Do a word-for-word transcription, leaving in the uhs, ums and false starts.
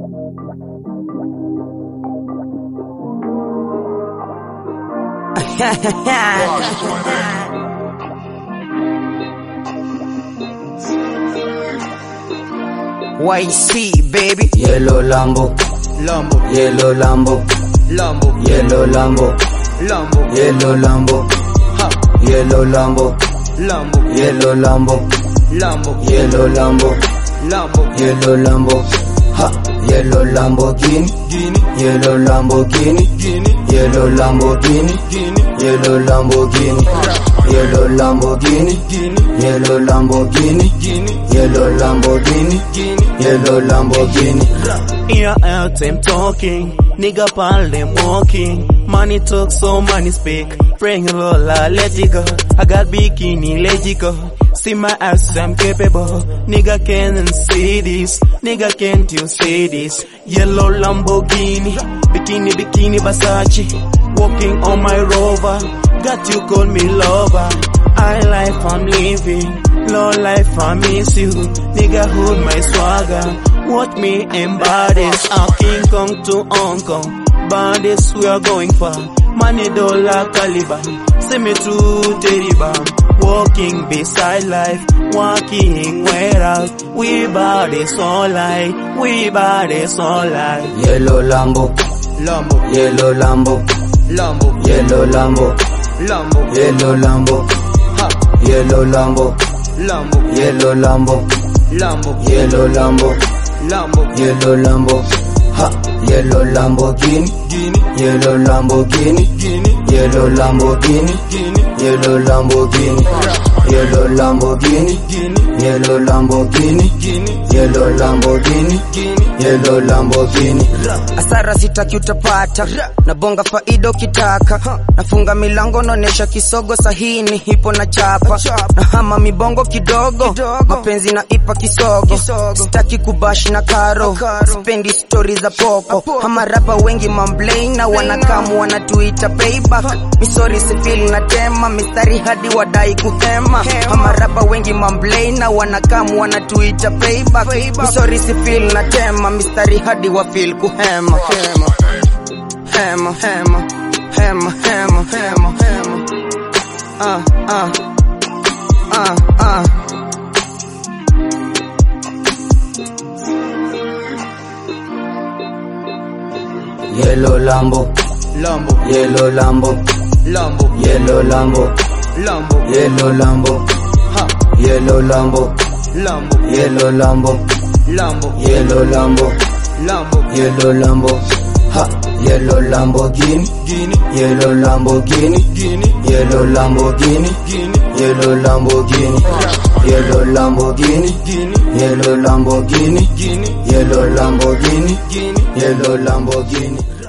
Y C baby. Yellow Lambo, Lambo, yellow Lambo, Lambo, yellow Lambo, Lambo, yellow Lambo, ha, yellow Lambo, Lambo, yellow Lambo, Lambo, yellow Lambo, Lambo, yellow Lambo, ha, yellow Lamborghini, Guinea, yellow Lamborghini, Guinea, yellow Lamborghini, Guinea, yellow Lamborghini, yellow Lamborghini, Guinea, yellow Lamborghini, Guinea, yellow Lamborghini, Guinea, yellow Lamborghini. Here out them talking, nigga pal them walking. Money talk so money speak. Praying roller, let it go. I got bikini, let it go. See my ass, I'm capable. Nigga can't say this. Nigga can't you say this? Yellow Lamborghini, bikini, bikini, Versace. Walking on my Rover, got you call me lover. I life I'm living, low life I miss you. Nigga hold my swagger, watch me embodies. I'm King Kong to Hong Kong, bodies we are going far. Money dollar caliber, send me to Teribam. Walking beside life, walking where out. We bodies all light, we bodies all light. Yellow Lambo, Lambo, yellow Lambo, Lambo, yellow Lambo, Lambo, yellow Lambo, ha, yellow Lambo, Lambo, yellow Lambo, Lambo, yellow Lambo, Lambo, yellow Lambo, ha, yellow Lamborghini, Guinea, yellow Lamborghini, Guinea, yellow Lamborghini, Guinea, yellow Lamborghini, yellow Lamborghini, Guinea, yellow Lamborghini, Guinea, yellow Lamborghini, Guinea, yellow Lamborghini. asara sitaki utapata, na bonga faida ukitaka, nafunga milango naonesha kisogo sahini hipo na chapa, na hama mibongo kidogo, mapenzi na ipa kisogo, sitaki kubashi na karo, sipendi story za popo, hama rapa wengi mamblane na wanakamu wanatuita payback, misori sifili na tema, mistari hadi wadai kuhema, hama rapa wengi mamblane na wanakamu wanatuita payback, misori sifili na tema, mistari hadi wa feel kuhema, hema, hema, hema, hema, hema, hema, hema, ah, ah, ah, ah. Yellow Lambo, Lambo, yellow Lambo, Lambo, yellow Lambo, Lambo, yellow Lambo, ha, yellow Lambo, Lambo, yellow Lambo, Lambo, yellow Lambo, Lambo, yellow Lambo, ha, yellow Lamborghini, Guinea, yellow Lamborghini, Guinea, yellow Lamborghini, Guinea, yellow Lamborghini, yellow Lamborghini, Guinea, yellow Lamborghini, Guinea, yellow Lamborghini, Guinea, yellow Lamborghini.